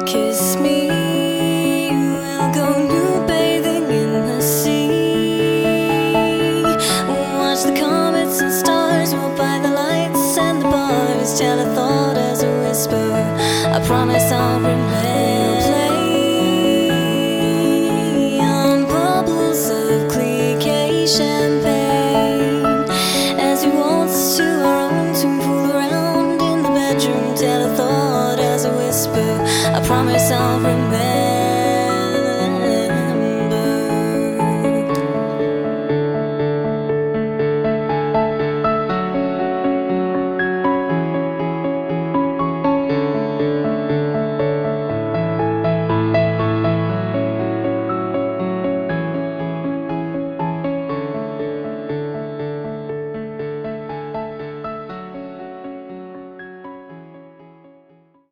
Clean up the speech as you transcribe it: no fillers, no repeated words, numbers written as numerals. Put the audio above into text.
Kiss me, we'll go nude bathing in the sea. Watch the comets and stars, we'll buy the lights and the bars. Tell a thought as a whisper, I promise I'll remember. Play on bubbles of cliquet champagne as we waltz to our own tune, fool around in the bedroom. Tell a thought as a whisper, I promise I'll remember.